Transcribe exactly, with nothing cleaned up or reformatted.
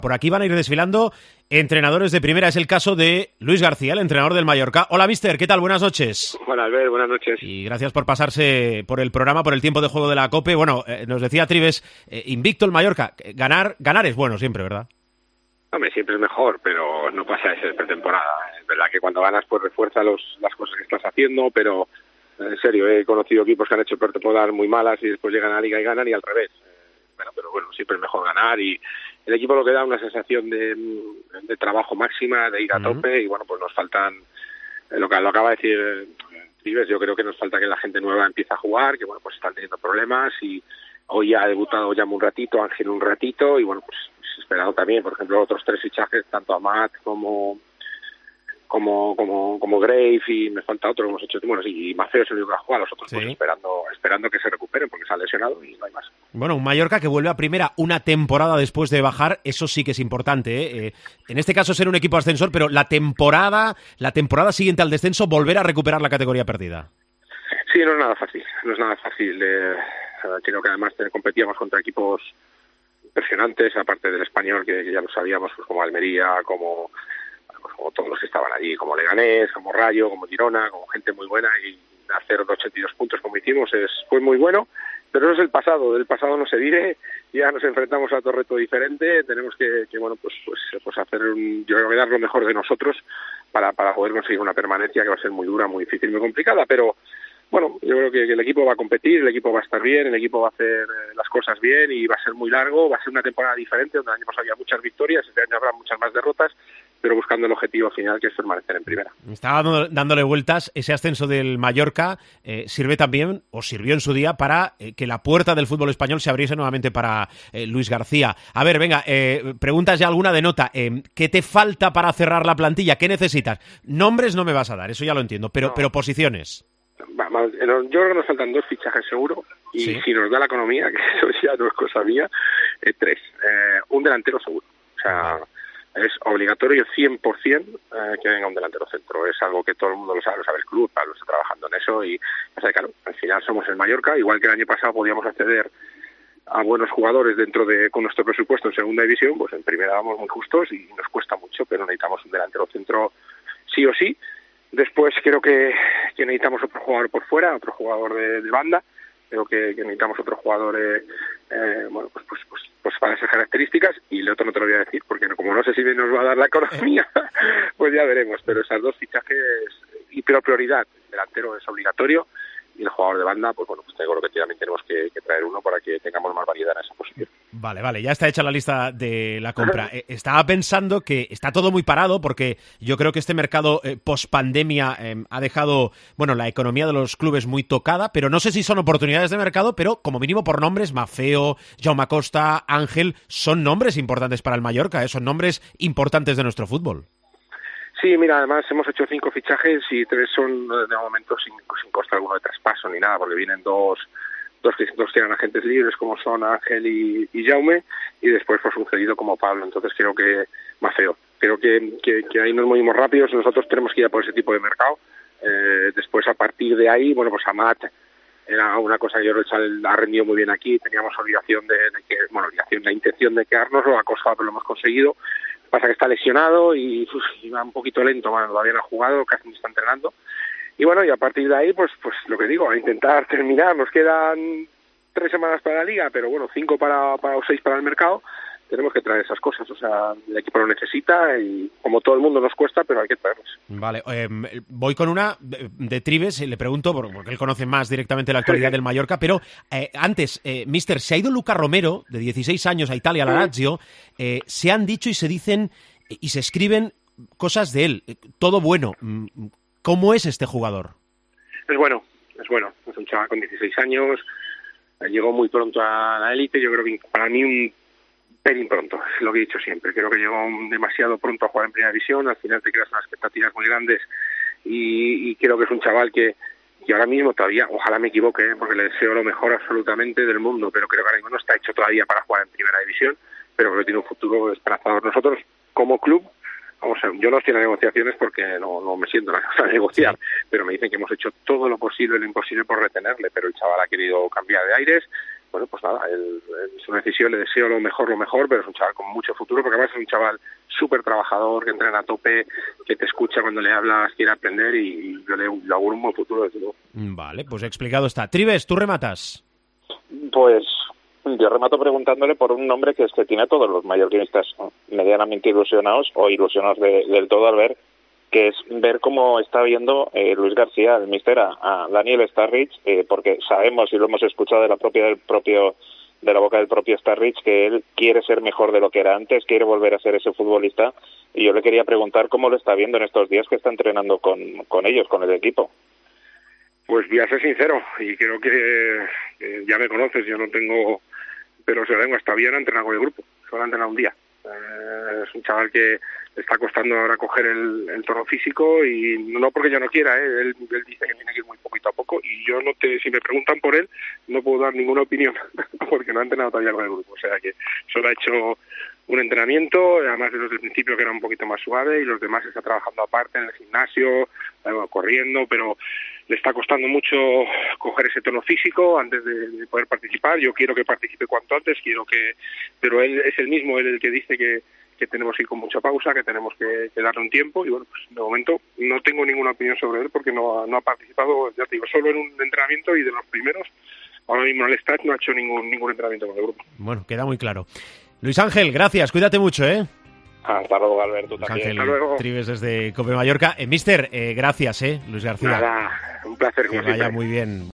Por aquí van a ir desfilando entrenadores de primera. Es el caso de Luis García, el entrenador del Mallorca. Hola, mister, ¿qué tal? Buenas noches. Hola, Albert, buenas noches. Y gracias por pasarse por el programa, por el tiempo de juego de la COPE. Bueno, eh, nos decía Trives, eh, invicto el Mallorca. Ganar, ganar es bueno siempre, ¿verdad? Hombre, siempre es mejor, pero no pasa de ser pretemporada. Es verdad que cuando ganas, pues refuerza los, las cosas que estás haciendo, pero en serio, he conocido equipos que han hecho pretemporadas muy malas y después llegan a la liga y ganan, y al revés. Bueno, pero bueno, siempre es mejor ganar, y el equipo lo que da una sensación de, de trabajo máxima, de ir a tope, uh-huh. Y bueno, pues nos faltan, lo que lo acaba de decir Trives, yo creo que nos falta que la gente nueva empiece a jugar, que bueno, pues están teniendo problemas, y hoy ha debutado ya un ratito, Ángel un ratito, y bueno, pues, pues esperado también, por ejemplo, otros tres fichajes, tanto Amat como como como como Grave, y me falta otro que hemos hecho, bueno, sí, y Maceo es el único que ha jugado, los otros sí. Pues esperando esperando que se recuperen porque se ha lesionado y no hay más. Bueno, un Mallorca que vuelve a primera una temporada después de bajar, eso sí que es importante, ¿eh? Eh, en este caso ser un equipo ascensor, pero la temporada la temporada siguiente al descenso volver a recuperar la categoría perdida. Sí, no es nada fácil, no es nada fácil. Eh, creo que además competíamos contra equipos impresionantes, aparte del Español, que, que ya lo sabíamos, pues como Almería, como como todos los que estaban allí, como Leganés, como Rayo, como Girona, como gente muy buena, y hacer ochenta y dos puntos como hicimos es fue muy bueno, pero eso es el pasado, del pasado no se vive, ya nos enfrentamos a otro reto diferente, tenemos que, que bueno, pues pues pues hacer un, yo creo que dar lo mejor de nosotros para para poder conseguir una permanencia que va a ser muy dura, muy difícil, muy complicada, pero bueno, yo creo que, que el equipo va a competir, el equipo va a estar bien, el equipo va a hacer eh, las cosas bien, y va a ser muy largo, va a ser una temporada diferente, donde el año pasado había muchas victorias, este año habrá muchas más derrotas, pero buscando el objetivo final, que es permanecer en primera. Estaba dándole vueltas, ese ascenso del Mallorca eh, sirve también, o sirvió en su día, para eh, que la puerta del fútbol español se abriese nuevamente para eh, Luis García. A ver, venga, eh, preguntas ya alguna de nota. Eh, ¿Qué te falta para cerrar la plantilla? ¿Qué necesitas? Nombres no me vas a dar, eso ya lo entiendo, pero, no. pero posiciones. Yo creo que nos faltan dos fichajes seguro, y ¿sí? Si nos da la economía, que eso ya no es cosa mía, eh, tres. Eh, un delantero seguro. O sea, uh-huh. Es obligatorio cien por ciento eh, que venga un delantero centro. Es algo que todo el mundo lo sabe, lo sabe el club, Pablo está trabajando en eso, y o sea, claro, al final somos el Mallorca, igual que el año pasado podíamos acceder a buenos jugadores dentro de con nuestro presupuesto en segunda división, pues en primera vamos muy justos y nos cuesta mucho, pero necesitamos un delantero centro sí o sí. Después creo que, que necesitamos otro jugador por fuera, otro jugador de, de banda. Creo que, que necesitamos otro jugador eh, eh, bueno, pues, pues, pues, pues para esas características, y el otro no te lo voy a decir porque no, como no sé si nos va a dar la economía, pues ya veremos. Pero esas dos fichajes, y pero prioridad, el delantero es obligatorio, y el jugador de banda, pues bueno, pues tengo lo que también tenemos que, que traer uno para que tengamos más variedad en esa posición. Vale, vale, ya está hecha la lista de la compra. Eh, estaba pensando que está todo muy parado, porque yo creo que este mercado eh, post-pandemia eh, ha dejado, bueno, la economía de los clubes muy tocada, pero no sé si son oportunidades de mercado, pero como mínimo por nombres, Maceo, Jaume Acosta, Ángel, son nombres importantes para el Mallorca, ¿eh? Son nombres importantes de nuestro fútbol. Sí, mira, además hemos hecho cinco fichajes y tres son de momento sin, sin coste alguno de traspaso ni nada, porque vienen dos dos que, dos que eran agentes libres, como son Ángel y, y Jaume, y después pues un cedido como Pablo. Entonces creo que Maceo, creo que, que, que ahí nos movimos rápidos, nosotros tenemos que ir a por ese tipo de mercado. Eh, después a partir de ahí, bueno, pues Amat era una cosa que yo creo que ha rendido muy bien aquí, teníamos obligación de, de que, bueno, obligación, la intención de quedárnoslo, ha costado, pero lo hemos conseguido. Pasa que está lesionado y, uf, y va un poquito lento, bueno, todavía no ha jugado, casi no está entrenando. Y bueno, y a partir de ahí, pues pues lo que digo, a intentar terminar. Nos quedan tres semanas para la liga, pero bueno, cinco para, para o seis para el mercado. Tenemos que traer esas cosas, o sea, el equipo lo necesita y como todo el mundo nos cuesta, pero hay que traerlos. Vale, eh, voy con una de, de Trives, le pregunto, porque él conoce más directamente la actualidad sí. del Mallorca, pero eh, antes, eh, mister, se ha ido Luca Romero, de dieciséis años, a Italia, a la Lazio, eh, se han dicho y se dicen y se escriben cosas de él, todo bueno. ¿Cómo es este jugador? Es bueno, es bueno, es un chaval con dieciséis años, llegó muy pronto a la élite, yo creo que para mí un pelín pronto, es lo que he dicho siempre. Creo que llegó demasiado pronto a jugar en primera división, al final te creas unas expectativas muy grandes y, y creo que es un chaval que, que ahora mismo todavía, ojalá me equivoque, ¿eh? porque le deseo lo mejor absolutamente del mundo, pero creo que ahora mismo no está hecho todavía para jugar en primera división, pero creo que tiene un futuro esperanzador. Nosotros, como club, vamos a, yo no estoy en las negociaciones porque no, no me siento a negociar, sí. pero me dicen que hemos hecho todo lo posible y lo imposible por retenerle, pero el chaval ha querido cambiar de aires, bueno, pues nada, él, él, su decisión, le deseo lo mejor, lo mejor, pero es un chaval con mucho futuro, porque además es un chaval súper trabajador, que entrena a tope, que te escucha cuando le hablas, quiere aprender, y, y yo le, le auguro un buen futuro, desde luego. Vale, pues explicado está. Trives, ¿tú rematas? Pues yo remato preguntándole por un nombre que es que tiene a todos los mallorquinistas medianamente ilusionados o ilusionados de, del todo al ver, que es ver cómo está viendo eh, Luis García, el míster, a, a Daniel Starrich, eh, porque sabemos y lo hemos escuchado de la propia del propio de la boca del propio Starrich que él quiere ser mejor de lo que era antes, quiere volver a ser ese futbolista, y yo le quería preguntar cómo lo está viendo en estos días que está entrenando con, con ellos, con el equipo. Pues voy a ser sincero, y creo que eh, ya me conoces, yo no tengo, pero se lo tengo, hasta bien entrenado con el grupo, solo ha entrenado un día. Eh, es un chaval que le está costando ahora coger el, el tono físico, y no porque yo no quiera, ¿eh? él, él dice que tiene que ir muy poquito a poco, y yo no te, si me preguntan por él, no puedo dar ninguna opinión porque no ha entrenado todavía con el grupo, o sea que solo ha hecho un entrenamiento, además de los del principio que era un poquito más suave, y los demás está trabajando aparte en el gimnasio, bueno, corriendo, pero le está costando mucho coger ese tono físico antes de, de poder participar. Yo quiero que participe cuanto antes, quiero que, pero él es el mismo, él el que dice que, que tenemos que ir con mucha pausa, que tenemos que, que darle un tiempo, y bueno, pues de momento no tengo ninguna opinión sobre él porque no ha, no ha participado, ya te digo, solo en un entrenamiento, y de los primeros, ahora mismo en el Stade no ha hecho ningún ningún entrenamiento con el grupo. Bueno, queda muy claro. Luis Ángel, gracias, cuídate mucho, ¿eh? Hasta luego, Alberto, tú también. Ángel Trives desde Cope Mallorca. Eh, mister, eh, gracias, ¿eh? Luis García. Nada, un placer. Que vaya muy bien.